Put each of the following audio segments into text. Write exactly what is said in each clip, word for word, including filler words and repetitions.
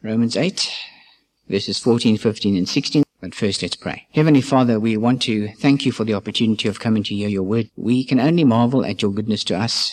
Romans eight, verses fourteen, fifteen, and sixteen. But first, let's pray. Heavenly Father, we want to thank you for the opportunity of coming to hear your word. We can only marvel at your goodness to us.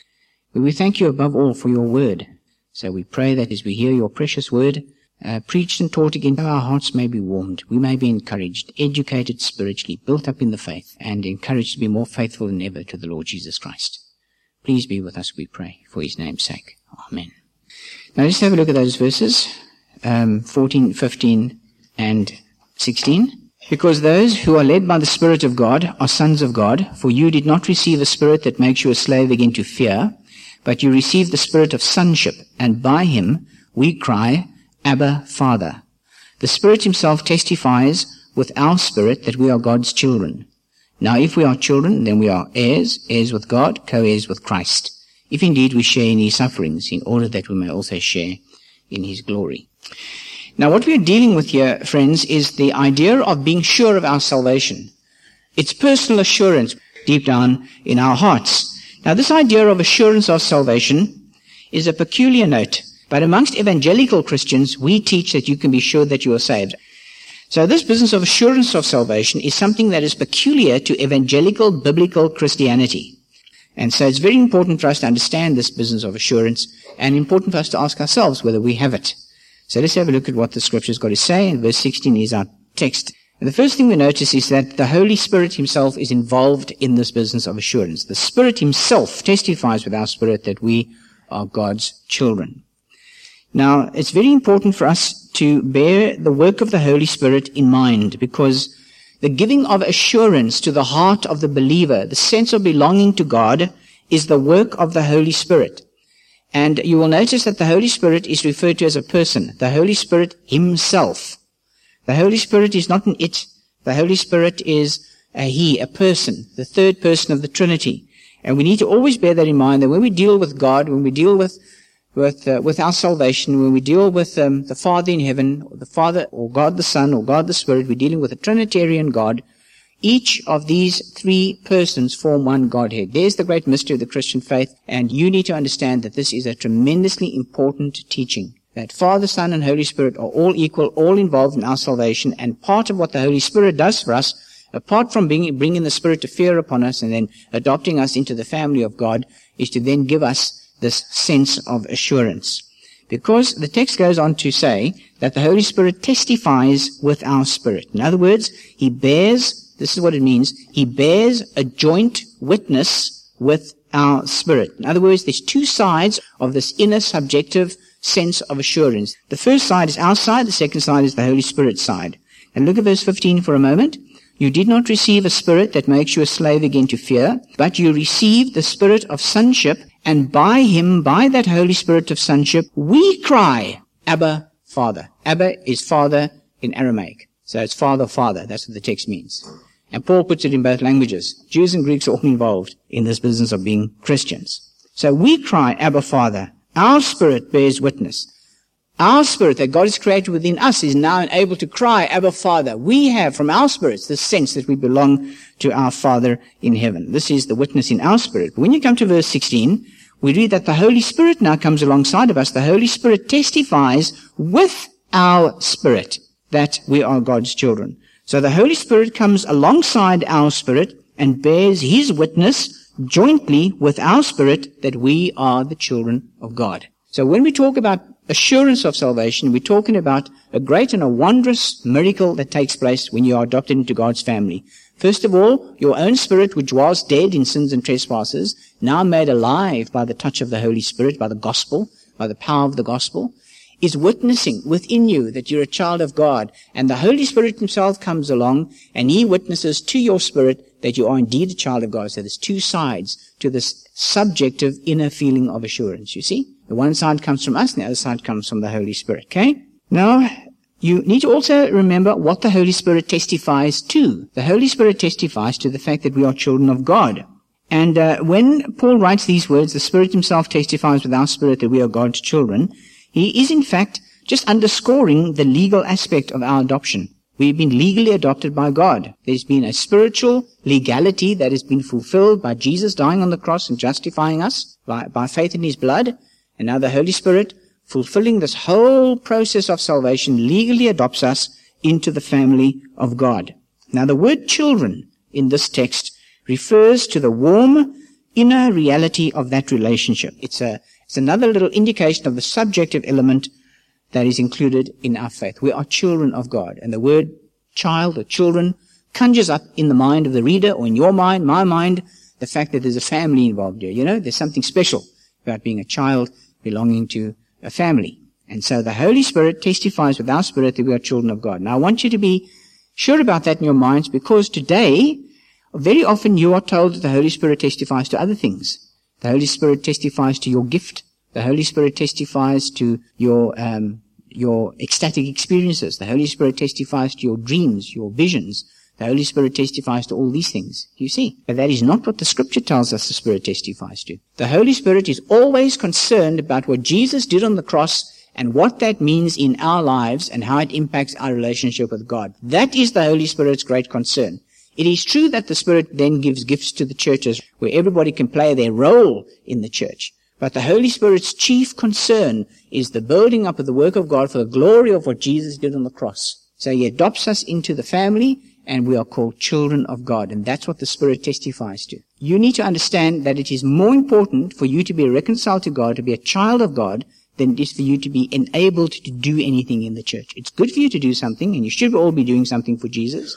We thank you above all for your word. So we pray that as we hear your precious word, uh, preached and taught again, our hearts may be warmed, we may be encouraged, educated spiritually, built up in the faith, and encouraged to be more faithful than ever to the Lord Jesus Christ. Please be with us, we pray, for his name's sake. Amen. Now let's have a look at those verses, um, fourteen, fifteen, and sixteen. Because those who are led by the Spirit of God are sons of God, for you did not receive a spirit that makes you a slave again to fear, but you received the spirit of sonship, and by him we cry, Abba, Father. The Spirit himself testifies with our spirit that we are God's children. Now if we are children, then we are heirs, heirs with God, co-heirs with Christ, if indeed we share in his sufferings, in order that we may also share in his glory. Now what we are dealing with here, friends, is the idea of being sure of our salvation. It's personal assurance deep down in our hearts. Now this idea of assurance of salvation is a peculiar note, but amongst evangelical Christians, we teach that you can be sure that you are saved. So this business of assurance of salvation is something that is peculiar to evangelical biblical Christianity. And so it's very important for us to understand this business of assurance, and important for us to ask ourselves whether we have it. So let's have a look at what the Scripture's got to say, and verse sixteen is our text. And the first thing we notice is that the Holy Spirit himself is involved in this business of assurance. The Spirit himself testifies with our spirit that we are God's children. Now, it's very important for us to bear the work of the Holy Spirit in mind, because the giving of assurance to the heart of the believer, the sense of belonging to God, is the work of the Holy Spirit. And you will notice that the Holy Spirit is referred to as a person, the Holy Spirit himself. The Holy Spirit is not an it. The Holy Spirit is a he, a person, the third person of the Trinity. And we need to always bear that in mind, that when we deal with God, when we deal with with uh, with our salvation, when we deal with um, the Father in heaven, or the Father, or God the Son, or God the Spirit, we're dealing with a Trinitarian God. Each of these three persons form one Godhead. There's the great mystery of the Christian faith, and you need to understand that this is a tremendously important teaching. That Father, Son, and Holy Spirit are all equal, all involved in our salvation, and part of what the Holy Spirit does for us, apart from being, bringing the Spirit of fear upon us and then adopting us into the family of God, is to then give us this sense of assurance. Because the text goes on to say that the Holy Spirit testifies with our spirit. In other words, he bears, this is what it means, he bears a joint witness with our spirit. In other words, there's two sides of this inner subjective sense of assurance. The first side is our side, the second side is the Holy Spirit's side. And look at verse fifteen for a moment. You did not receive a spirit that makes you a slave again to fear, but you received the spirit of sonship, and by him, by that Holy Spirit of sonship, we cry, Abba, Father. Abba is father in Aramaic. So it's father, father. That's what the text means. And Paul puts it in both languages. Jews and Greeks are all involved in this business of being Christians. So we cry, Abba, Father. Our spirit bears witness. Our spirit that God has created within us is now able to cry, Abba, Father. We have from our spirits the sense that we belong to our Father in heaven. This is the witness in our spirit. But when you come to verse sixteen, we read that the Holy Spirit now comes alongside of us. The Holy Spirit testifies with our spirit that we are God's children. So the Holy Spirit comes alongside our spirit and bears his witness jointly with our spirit that we are the children of God. So when we talk about assurance of salvation, we're talking about a great and a wondrous miracle that takes place when you are adopted into God's family. First of all, your own spirit, which was dead in sins and trespasses, now made alive by the touch of the Holy Spirit, by the gospel, by the power of the gospel, is witnessing within you that you're a child of God. And the Holy Spirit himself comes along and he witnesses to your spirit that you are indeed a child of God. So there's two sides to this subjective inner feeling of assurance, you see? The one side comes from us and the other side comes from the Holy Spirit, okay? Now, you need to also remember what the Holy Spirit testifies to. The Holy Spirit testifies to the fact that we are children of God. And uh, when Paul writes these words, the Spirit himself testifies with our spirit that we are God's children, he is in fact just underscoring the legal aspect of our adoption. We've been legally adopted by God. There's been a spiritual legality that has been fulfilled by Jesus dying on the cross and justifying us by, by faith in his blood. And now the Holy Spirit fulfilling this whole process of salvation, legally adopts us into the family of God. Now, the word children in this text refers to the warm inner reality of that relationship. It's a, it's another little indication of the subjective element that is included in our faith. We are children of God. And the word child or children conjures up in the mind of the reader, or in your mind, my mind, the fact that there's a family involved here. You know, there's something special about being a child belonging to a family. And so the Holy Spirit testifies with our spirit that we are children of God. Now, I want you to be sure about that in your minds, because today, very often you are told that the Holy Spirit testifies to other things. The Holy Spirit testifies to your gift. The Holy Spirit testifies to your um, your ecstatic experiences. The Holy Spirit testifies to your dreams, your visions. The Holy Spirit testifies to all these things, you see. But that is not what the Scripture tells us the Spirit testifies to. The Holy Spirit is always concerned about what Jesus did on the cross and what that means in our lives and how it impacts our relationship with God. That is the Holy Spirit's great concern. It is true that the Spirit then gives gifts to the churches where everybody can play their role in the church. But the Holy Spirit's chief concern is the building up of the work of God for the glory of what Jesus did on the cross. So He adopts us into the family, and we are called children of God. And that's what the Spirit testifies to. You need to understand that it is more important for you to be reconciled to God, to be a child of God, than it is for you to be enabled to do anything in the church. It's good for you to do something, and you should all be doing something for Jesus.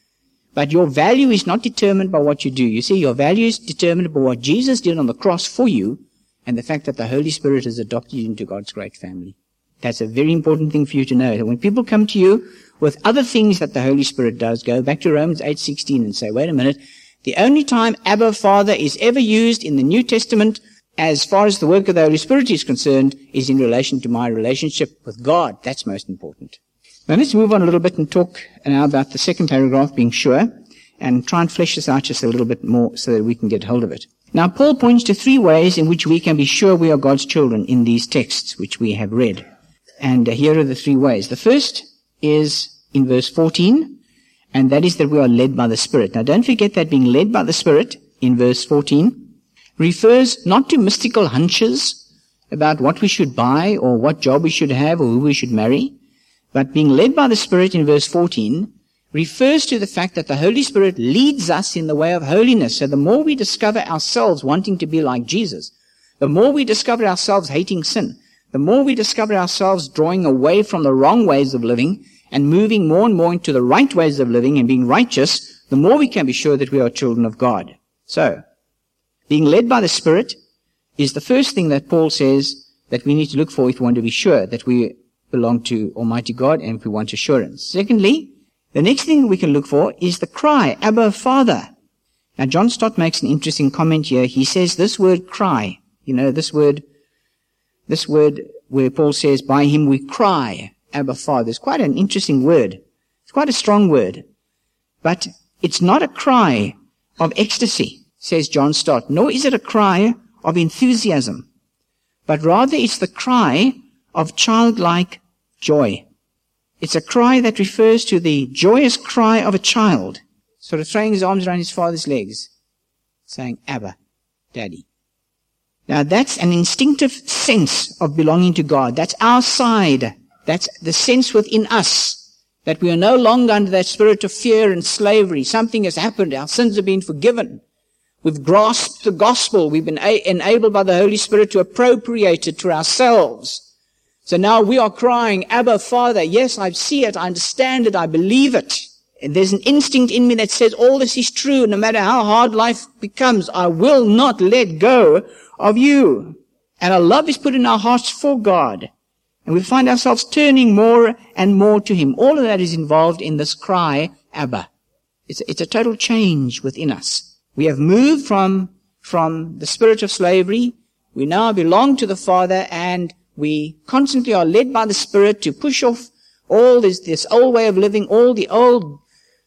But your value is not determined by what you do. You see, your value is determined by what Jesus did on the cross for you, and the fact that the Holy Spirit has adopted you into God's great family. That's a very important thing for you to know. When people come to you with other things that the Holy Spirit does, go back to Romans eight sixteen and say, wait a minute, the only time Abba Father is ever used in the New Testament as far as the work of the Holy Spirit is concerned is in relation to my relationship with God. That's most important. Now let's move on a little bit and talk now about the second paragraph, being sure, and try and flesh this out just a little bit more so that we can get hold of it. Now, Paul points to three ways in which we can be sure we are God's children in these texts which we have read. And uh, here are the three ways. The first is in verse fourteen, and that is that we are led by the Spirit. Now, don't forget that being led by the Spirit in verse fourteen refers not to mystical hunches about what we should buy or what job we should have or who we should marry, but being led by the Spirit in verse fourteen refers to the fact that the Holy Spirit leads us in the way of holiness. So the more we discover ourselves wanting to be like Jesus, the more we discover ourselves hating sin, the more we discover ourselves drawing away from the wrong ways of living and moving more and more into the right ways of living and being righteous, the more we can be sure that we are children of God. So, being led by the Spirit is the first thing that Paul says that we need to look for if we want to be sure that we belong to Almighty God and if we want assurance. Secondly, the next thing we can look for is the cry, Abba, Father. Now, John Stott makes an interesting comment here. He says this word cry, you know, this word, this word where Paul says, by Him we cry, Abba, Father. It's quite an interesting word. It's quite a strong word. But it's not a cry of ecstasy, says John Stott, nor is it a cry of enthusiasm, but rather it's the cry of childlike joy. It's a cry that refers to the joyous cry of a child, sort of throwing his arms around his father's legs, saying, Abba, Daddy. Now that's an instinctive sense of belonging to God. That's our side. That's the sense within us that we are no longer under that spirit of fear and slavery. Something has happened. Our sins have been forgiven. We've grasped the gospel. We've been a- enabled by the Holy Spirit to appropriate it to ourselves. So now we are crying, Abba, Father. Yes, I see it. I understand it. I believe it. And there's an instinct in me that says all this is true. No matter how hard life becomes, I will not let go of you. And our love is put in our hearts for God. And we find ourselves turning more and more to Him. All of that is involved in this cry, Abba. It's, it's a total change within us. We have moved from, from the spirit of slavery. We now belong to the Father, and we constantly are led by the Spirit to push off all this, this old way of living, all the old,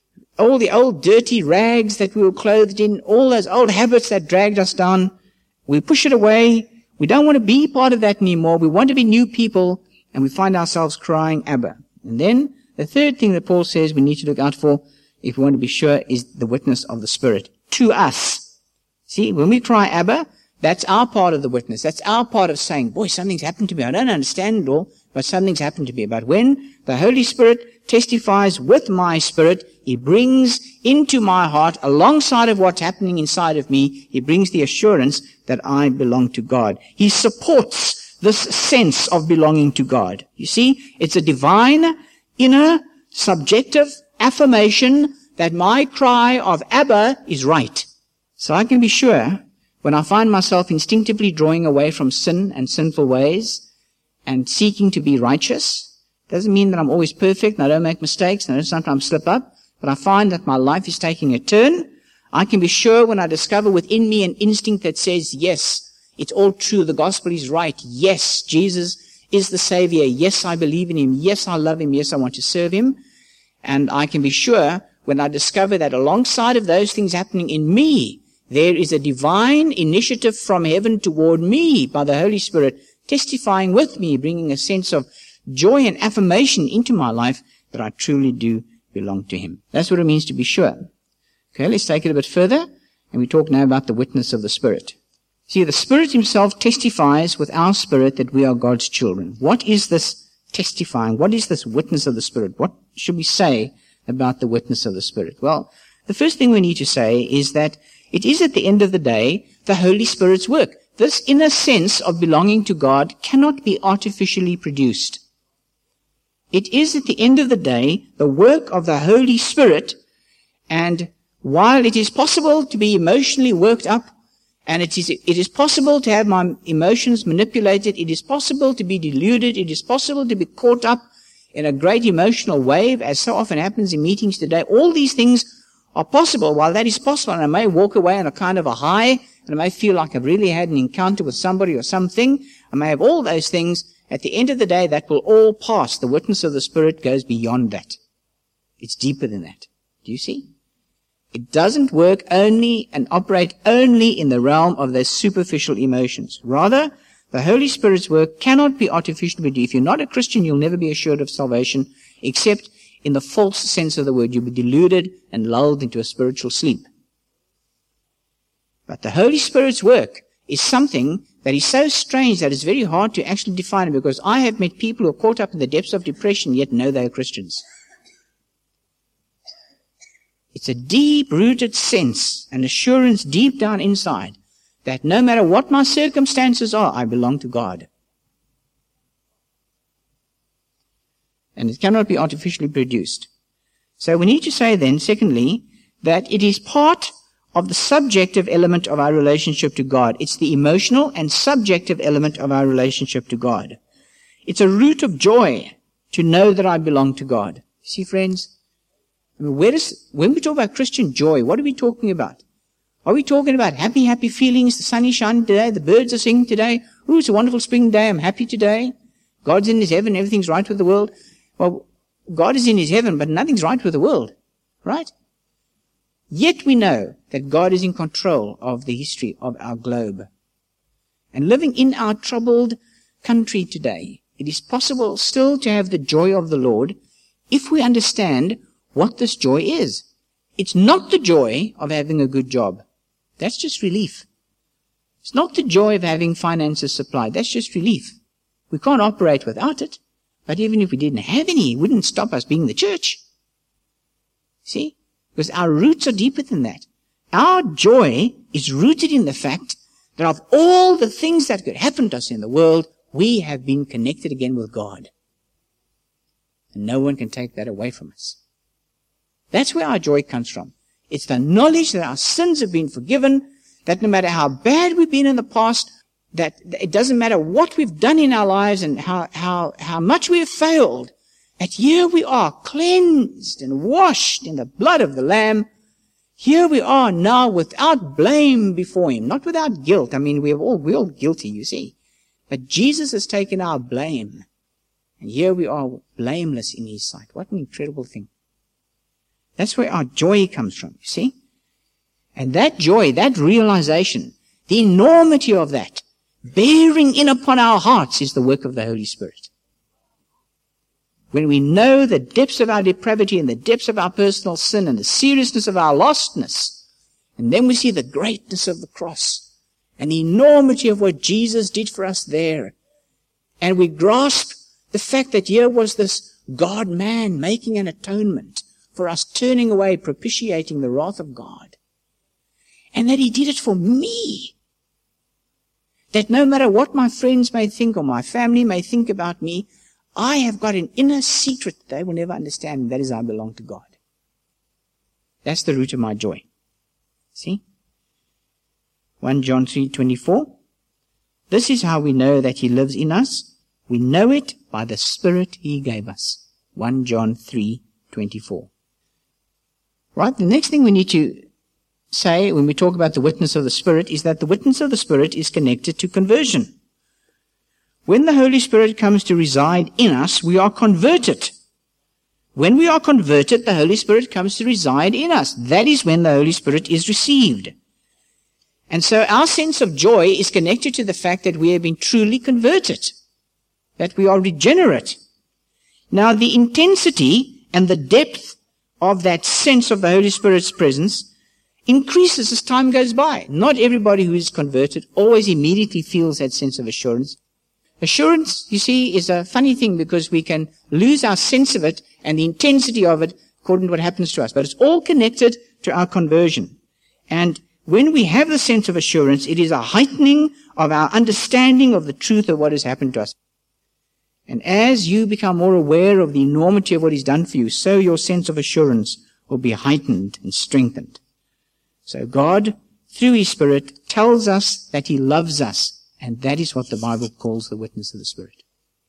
all the old dirty rags that we were clothed in, all those old habits that dragged us down. We push it away. We don't want to be part of that anymore. We want to be new people, and we find ourselves crying, Abba. And then the third thing that Paul says we need to look out for, if we want to be sure, is the witness of the Spirit to us. See, when we cry, Abba, That's our part of the witness. That's our part of saying, boy, something's happened to me. I don't understand it all, but something's happened to me. But when the Holy Spirit testifies with my spirit, He brings into my heart, alongside of what's happening inside of me, He brings the assurance that I belong to God. He supports this sense of belonging to God. You see, it's a divine, inner, subjective affirmation that my cry of Abba is right. So I can be sure when I find myself instinctively drawing away from sin and sinful ways and seeking to be righteous, doesn't mean that I'm always perfect and I don't make mistakes and I don't sometimes slip up, but I find that my life is taking a turn. I can be sure when I discover within me an instinct that says, yes, it's all true, the gospel is right, yes, Jesus is the Savior, yes, I believe in Him, yes, I love Him, yes, I want to serve Him. And I can be sure when I discover that alongside of those things happening in me, there is a divine initiative from heaven toward me by the Holy Spirit, testifying with me, bringing a sense of joy and affirmation into my life that I truly do belong to Him. That's what it means to be sure. Okay, let's take it a bit further, and we talk now about the witness of the Spirit. See, the Spirit Himself testifies with our spirit that we are God's children. What is this testifying? What is this witness of the Spirit? What should we say about the witness of the Spirit? Well, the first thing we need to say is that it is at the end of the day the Holy Spirit's work. This inner sense of belonging to God cannot be artificially produced. It is at the end of the day the work of the Holy Spirit, and while it is possible to be emotionally worked up, and it is, it is possible to have my emotions manipulated, it is possible to be deluded, it is possible to be caught up in a great emotional wave, as so often happens in meetings today. All these things are possible. While that is possible, and I may walk away on a kind of a high, and I may feel like I've really had an encounter with somebody or something, I may have all those things. At the end of the day, that will all pass. The witness of the Spirit goes beyond that. It's deeper than that. Do you see? It doesn't work only and operate only in the realm of those superficial emotions. Rather, the Holy Spirit's work cannot be artificially produced. If you're not a Christian, you'll never be assured of salvation, except in the false sense of the word. You'll be deluded and lulled into a spiritual sleep. But the Holy Spirit's work is something that is so strange that it's very hard to actually define it, because I have met people who are caught up in the depths of depression yet know they are Christians. It's a deep-rooted sense, an assurance deep down inside that no matter what my circumstances are, I belong to God. And it cannot be artificially produced. So we need to say then, secondly, that it is part of the subjective element of our relationship to God. It's the emotional and subjective element of our relationship to God. It's a root of joy to know that I belong to God. See, friends, I mean, where is, when we talk about Christian joy, what are we talking about? Are we talking about happy, happy feelings? The sun is shining today, the birds are singing today. Ooh, it's a wonderful spring day, I'm happy today. God's in His heaven, everything's right with the world. Well, God is in His heaven, but nothing's right with the world, right? Yet we know that God is in control of the history of our globe. And living in our troubled country today, it is possible still to have the joy of the Lord if we understand what this joy is. It's not the joy of having a good job. That's just relief. It's not the joy of having finances supplied. That's just relief. We can't operate without it. But even if we didn't have any, it wouldn't stop us being the church. See? Because our roots are deeper than that. Our joy is rooted in the fact that of all the things that could happen to us in the world, we have been connected again with God. And no one can take that away from us. That's where our joy comes from. It's the knowledge that our sins have been forgiven, that no matter how bad we've been in the past, that it doesn't matter what we've done in our lives and how, how, how much we have failed, that here we are cleansed and washed in the blood of the Lamb. Here we are now without blame before Him, not without guilt. I mean, we're all, we're all guilty, you see. But Jesus has taken our blame. And here we are blameless in His sight. What an incredible thing. That's where our joy comes from, you see. And that joy, that realization, the enormity of that, bearing in upon our hearts, is the work of the Holy Spirit. When we know the depths of our depravity and the depths of our personal sin and the seriousness of our lostness, and then we see the greatness of the cross, and the enormity of what Jesus did for us there. And we grasp the fact that here was this God-man making an atonement for us, turning away, propitiating the wrath of God. And that he did it for me. That no matter what my friends may think or my family may think about me, I have got an inner secret that they will never understand, and that is I belong to God. That's the root of my joy. See? First John three twenty-four. This is how we know that he lives in us. We know it by the Spirit he gave us. First John three twenty-four. Right, the next thing we need to say when we talk about the witness of the Spirit is that the witness of the Spirit is connected to conversion. When the Holy Spirit comes to reside in us, we are converted. When we are converted, the Holy Spirit comes to reside in us. That is when the Holy Spirit is received. And so our sense of joy is connected to the fact that we have been truly converted, that we are regenerate. Now, the intensity and the depth of that sense of the Holy Spirit's presence increases as time goes by. Not everybody who is converted always immediately feels that sense of assurance. Assurance, you see, is a funny thing because we can lose our sense of it and the intensity of it according to what happens to us. But it's all connected to our conversion. And when we have the sense of assurance, it is a heightening of our understanding of the truth of what has happened to us. And as you become more aware of the enormity of what he's done for you, so your sense of assurance will be heightened and strengthened. So God, through his Spirit, tells us that he loves us. And that is what the Bible calls the witness of the Spirit.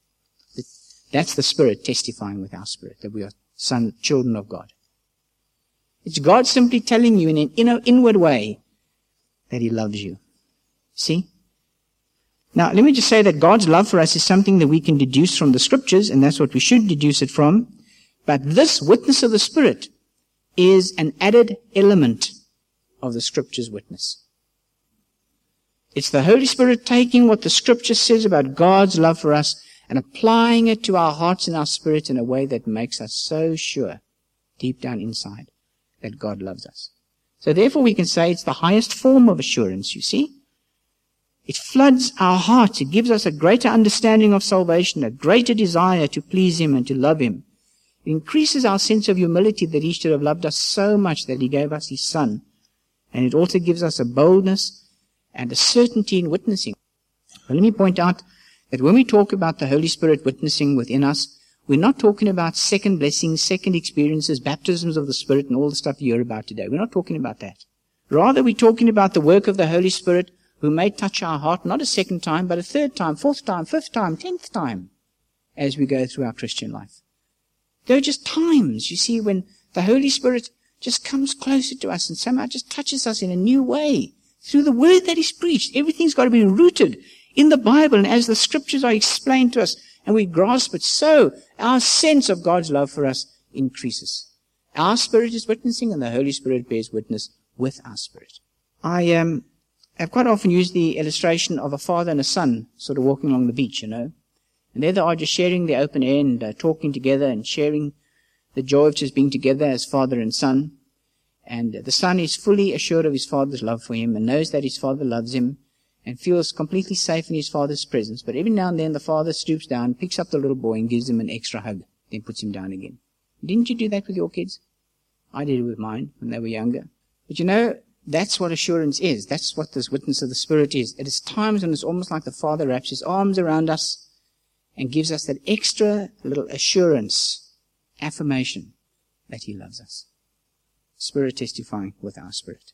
That's the Spirit testifying with our spirit, that we are son, children of God. It's God simply telling you in an inner, inward way that he loves you. See? Now, let me just say that God's love for us is something that we can deduce from the Scriptures, and that's what we should deduce it from. But this witness of the Spirit is an added element of the Scripture's witness. It's the Holy Spirit taking what the Scripture says about God's love for us and applying it to our hearts and our spirit in a way that makes us so sure, deep down inside, that God loves us. So therefore we can say it's the highest form of assurance, you see. It floods our hearts. It gives us a greater understanding of salvation, a greater desire to please him and to love him. It increases our sense of humility that he should have loved us so much that he gave us his Son. And it also gives us a boldness and a certainty in witnessing. But let me point out that when we talk about the Holy Spirit witnessing within us, we're not talking about second blessings, second experiences, baptisms of the Spirit, and all the stuff you hear about today. We're not talking about that. Rather, we're talking about the work of the Holy Spirit who may touch our heart not a second time, but a third time, fourth time, fifth time, tenth time as we go through our Christian life. There are just times, you see, when the Holy Spirit just comes closer to us and somehow just touches us in a new way. Through the word that is preached, everything's got to be rooted in the Bible, and as the Scriptures are explained to us, and we grasp it, so our sense of God's love for us increases. Our spirit is witnessing, and the Holy Spirit bears witness with our spirit. I um, have quite often used the illustration of a father and a son sort of walking along the beach, you know. And there they are just sharing the open air and uh, talking together and sharing the joy of just being together as father and son. And the son is fully assured of his father's love for him and knows that his father loves him and feels completely safe in his father's presence. But every now and then the father stoops down, picks up the little boy and gives him an extra hug, then puts him down again. Didn't you do that with your kids? I did it with mine when they were younger. But you know, that's what assurance is. That's what this witness of the Spirit is. It is times when it's almost like the Father wraps his arms around us and gives us that extra little assurance, affirmation that he loves us. Spirit testifying with our spirit.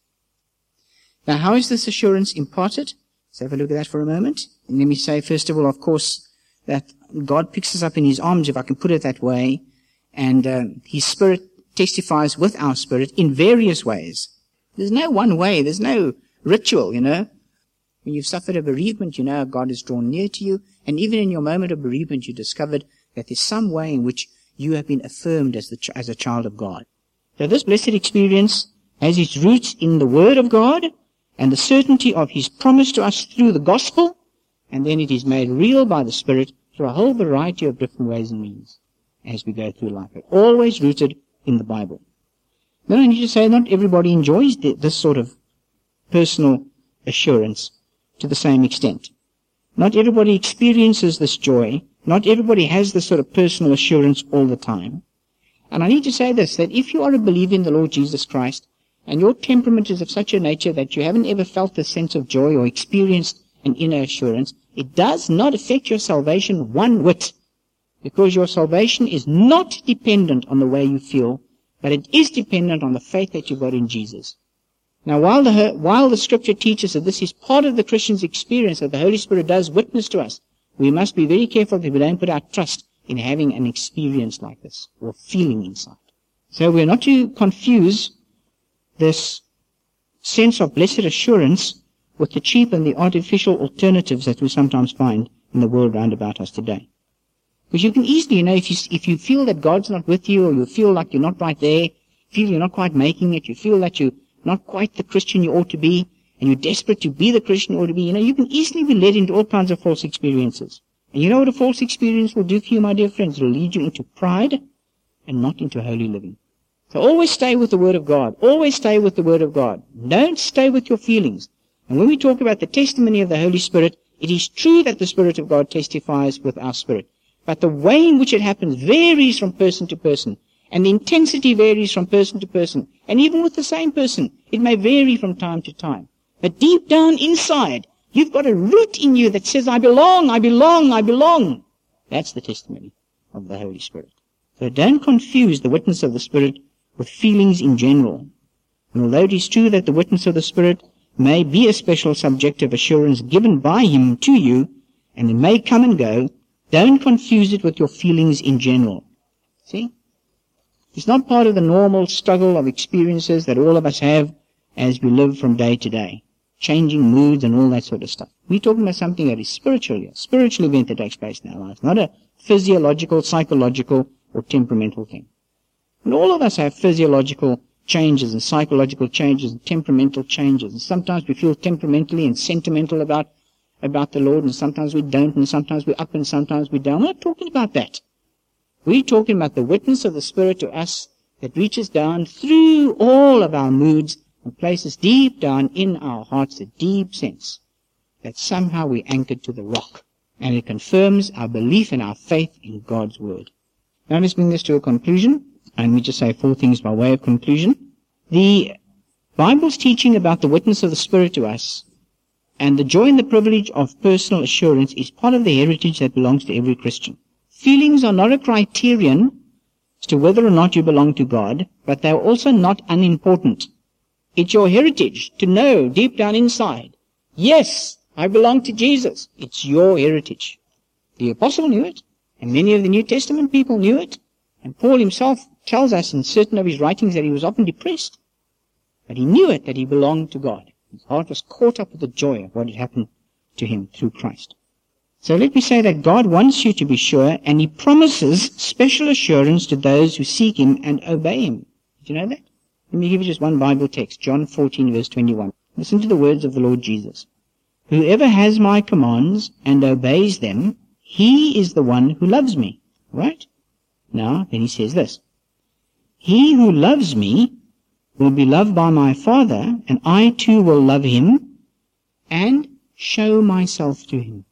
Now, how is this assurance imparted? Let's have a look at that for a moment. And let me say, first of all, of course, that God picks us up in his arms, if I can put it that way, and uh, his Spirit testifies with our spirit in various ways. There's no one way. There's no ritual, you know. When you've suffered a bereavement, you know God is drawn near to you. And even in your moment of bereavement, you discovered that there's some way in which you have been affirmed as, the ch- as a child of God. So this blessed experience has its roots in the Word of God and the certainty of his promise to us through the gospel, and then it is made real by the Spirit through a whole variety of different ways and means as we go through life. But always rooted in the Bible. Then I need to say not everybody enjoys this sort of personal assurance. to the same extent. Not everybody experiences this joy. Not everybody has this sort of personal assurance all the time. And I need to say this, that if you are a believer in the Lord Jesus Christ, and your temperament is of such a nature that you haven't ever felt the sense of joy or experienced an inner assurance, it does not affect your salvation one whit, because your salvation is not dependent on the way you feel, but it is dependent on the faith that you've got in Jesus. Now, while the, while the Scripture teaches that this is part of the Christian's experience, that the Holy Spirit does witness to us, we must be very careful that we don't put our trust in having an experience like this, or feeling inside. So we're not to confuse this sense of blessed assurance with the cheap and the artificial alternatives that we sometimes find in the world round about us today. Because you can easily, you know, if you, if you feel that God's not with you, or you feel like you're not right there, feel you're not quite making it, you feel that you're not quite the Christian you ought to be, and you're desperate to be the Christian you ought to be, you know, you can easily be led into all kinds of false experiences. And you know what a false experience will do for you, my dear friends? It will lead you into pride and not into holy living. So always stay with the Word of God. Always stay with the Word of God. Don't stay with your feelings. And when we talk about the testimony of the Holy Spirit, it is true that the Spirit of God testifies with our spirit. But the way in which it happens varies from person to person. And the intensity varies from person to person. And even with the same person, it may vary from time to time. But deep down inside, you've got a root in you that says, I belong, I belong, I belong. That's the testimony of the Holy Spirit. So don't confuse the witness of the Spirit with feelings in general. And although it is true that the witness of the Spirit may be a special subjective assurance given by Him to you, and it may come and go, don't confuse it with your feelings in general. See? It's not part of the normal struggle of experiences that all of us have as we live from day to day. Changing moods and all that sort of stuff. We're talking about something that is spiritual, a spiritual event that takes place in our lives, not a physiological, psychological, or temperamental thing. And all of us have physiological changes and psychological changes and temperamental changes. And sometimes we feel temperamentally and sentimental about, about the Lord, and sometimes we don't, and sometimes we're up and sometimes we're down. We're not talking about that. We're talking about the witness of the Spirit to us that reaches down through all of our moods and places deep down in our hearts a deep sense that somehow we're anchored to the rock. And it confirms our belief and our faith in God's Word. Now let's bring this to a conclusion. And we just say four things by way of conclusion. The Bible's teaching about the witness of the Spirit to us and the joy and the privilege of personal assurance is part of the heritage that belongs to every Christian. Feelings are not a criterion as to whether or not you belong to God, but they are also not unimportant. It's your heritage to know deep down inside, yes, I belong to Jesus. It's your heritage. The apostle knew it, and many of the New Testament people knew it, and Paul himself tells us in certain of his writings that he was often depressed. But he knew it, that he belonged to God. His heart was caught up with the joy of what had happened to him through Christ. So let me say that God wants you to be sure, and He promises special assurance to those who seek Him and obey Him. Did you know that? Let me give you just one Bible text, John fourteen, verse twenty-one. Listen to the words of the Lord Jesus. Whoever has my commands and obeys them, he is the one who loves me. Right? Now, then He says this. He who loves me will be loved by my Father, and I too will love him and show myself to him.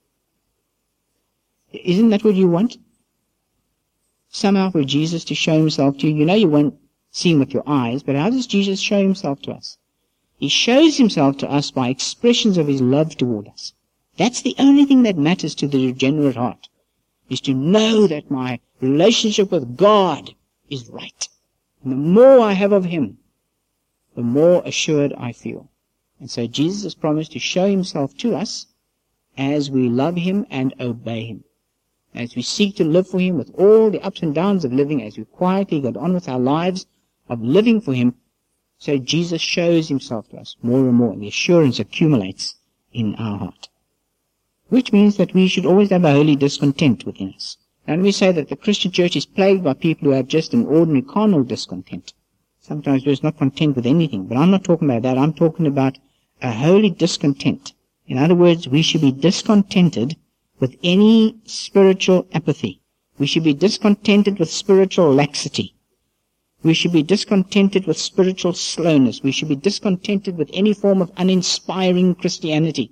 Isn't that what you want? Somehow for Jesus to show Himself to you. You know you won't see Him with your eyes, but how does Jesus show Himself to us? He shows Himself to us by expressions of His love toward us. That's the only thing that matters to the regenerate heart, is to know that my relationship with God is right. And the more I have of Him, the more assured I feel. And so Jesus has promised to show Himself to us as we love Him and obey Him. As we seek to live for Him with all the ups and downs of living, as we quietly go on with our lives of living for Him, so Jesus shows Himself to us more and more. The assurance accumulates in our heart. Which means that we should always have a holy discontent within us. And we say that the Christian church is plagued by people who have just an ordinary carnal discontent. Sometimes we're just not content with anything. But I'm not talking about that. I'm talking about a holy discontent. In other words, we should be discontented with any spiritual apathy. We should be discontented with spiritual laxity. We should be discontented with spiritual slowness. We should be discontented with any form of uninspiring Christianity.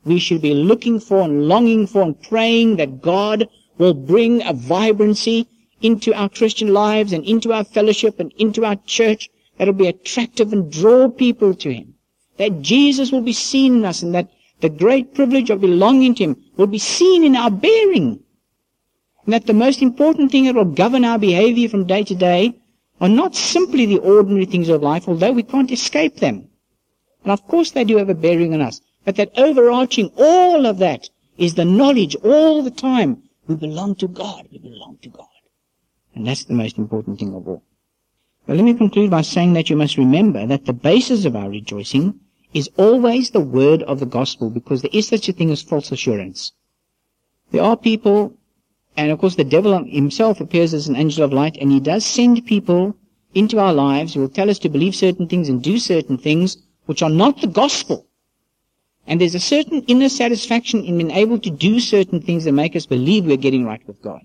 we should be looking for and longing for and praying that God will bring a vibrancy into our Christian lives and into our fellowship and into our church that will be attractive and draw people to Him. That Jesus will be seen in us, and that the great privilege of belonging to Him will be seen in our bearing. And that the most important thing that will govern our behavior from day to day are not simply the ordinary things of life, although we can't escape them. And of course they do have a bearing on us. But that overarching all of that is the knowledge all the time. We belong to God. We belong to God. And that's the most important thing of all. But let me conclude by saying that you must remember that the basis of our rejoicing is always the word of the gospel, because there is such a thing as false assurance. There are people, and of course the devil himself appears as an angel of light, and he does send people into our lives who will tell us to believe certain things and do certain things which are not the gospel. And there's a certain inner satisfaction in being able to do certain things that make us believe we're getting right with God.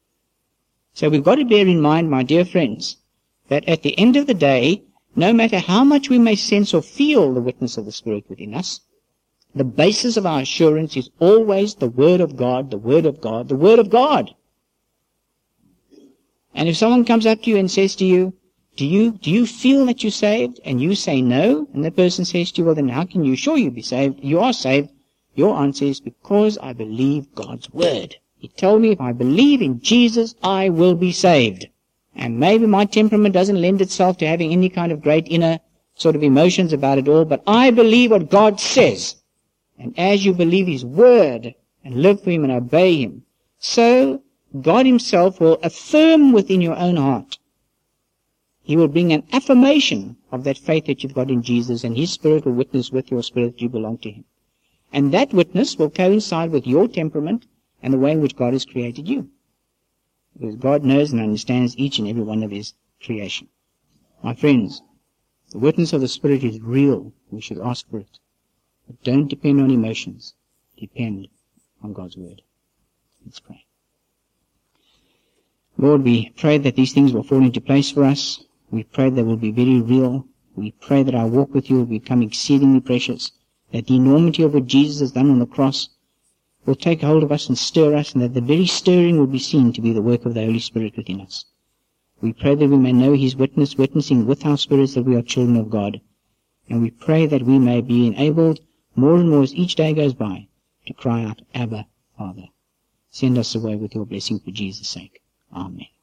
So we've got to bear in mind, my dear friends, that at the end of the day, no matter how much we may sense or feel the witness of the Spirit within us, the basis of our assurance is always the Word of God, the Word of God, the Word of God. And if someone comes up to you and says to you, Do you, do you feel that you're saved? And you say no, and the person says to you, well, then how can you sure you be saved? You are saved. Your answer is, because I believe God's word. He told me if I believe in Jesus, I will be saved. And maybe my temperament doesn't lend itself to having any kind of great inner sort of emotions about it all, but I believe what God says. And as you believe His word and live for Him and obey Him, so God Himself will affirm within your own heart. He will bring an affirmation of that faith that you've got in Jesus, and His Spirit will witness with your spirit that you belong to Him. And that witness will coincide with your temperament and the way in which God has created you. Because God knows and understands each and every one of His creation. My friends, the witness of the Spirit is real. We should ask for it. But don't depend on emotions. Depend on God's word. Let's pray. Lord, we pray that these things will fall into place for us. We pray they will be very real. We pray that our walk with you will become exceedingly precious, that the enormity of what Jesus has done on the cross will take hold of us and stir us, and that the very stirring will be seen to be the work of the Holy Spirit within us. We pray that we may know His witness, witnessing with our spirits that we are children of God. And we pray that we may be enabled more and more as each day goes by to cry out, Abba, Father. Send us away with your blessing for Jesus' sake. Amen.